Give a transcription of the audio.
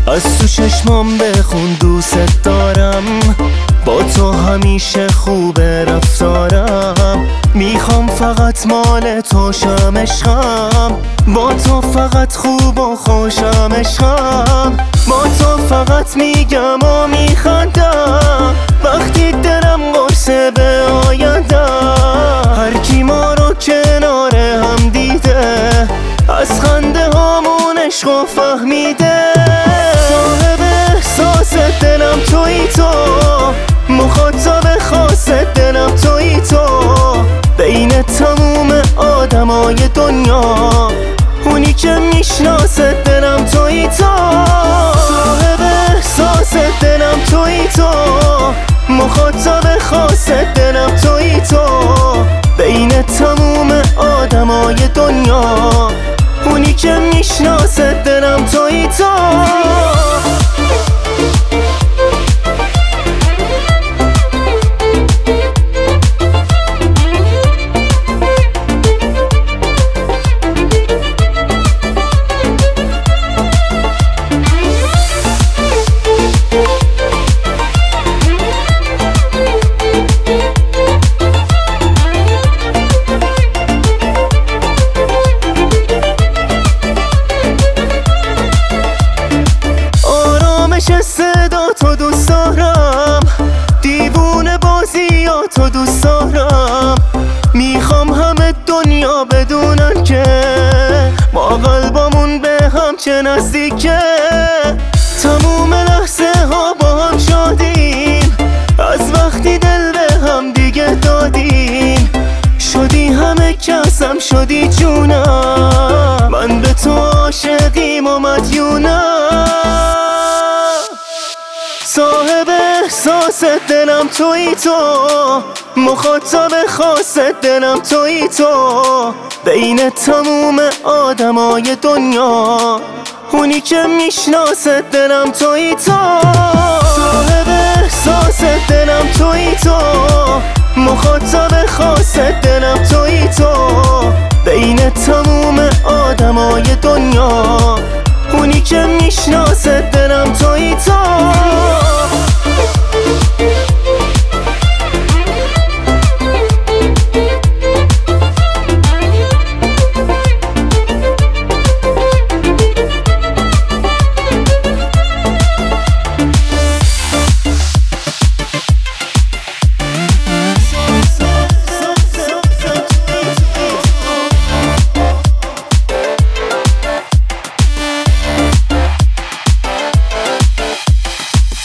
از تو چشمام بخون دوست دارم، با تو همیشه خوبه رفتارم. میخوام فقط مال تو شم عشقم، با تو فقط خوب و خوشم عشقم. با تو فقط میگم و میخندم وقتی دلم قرصه به آیندم. هر کی ما رو کنار هم دیده از خنده هامون عشق و فهمیده. صاحب احساس دلم تویی تو، مخاطب خاص دلم تویی تو. بین تموم آدمای دنیا اونی که میشناسه دلم تویی تو. صاحب احساس دلم تویی تو، مخاطب خاص دلم تویی تو. بین تموم آدمای دنیا اونی که میشناسه دلم تویی تو. صدا تو دوست دارم، دیوونه بازی تو دوست دارم. میخوام همه دنیا بدونن که ما قلبمون به هم چه نزدیکه. تموم لحظه ها با هم شادیم، از وقتی دل به هم دیگه دادیم. شدی همه کسم شدی جونم، من به تو عاشقیم و مدیونم. صاحب احساس دلم تویی تو، مخاطب خاص دلم تویی تو. بین تموم آدمای دنیا اونی که میشناسه دلم تویی تو. صاحب احساس دلم تویی تو، مخاطب خاص دلم تویی تو. بین تموم آدمای دنیا اونی که میشناسه دلم تویی تو.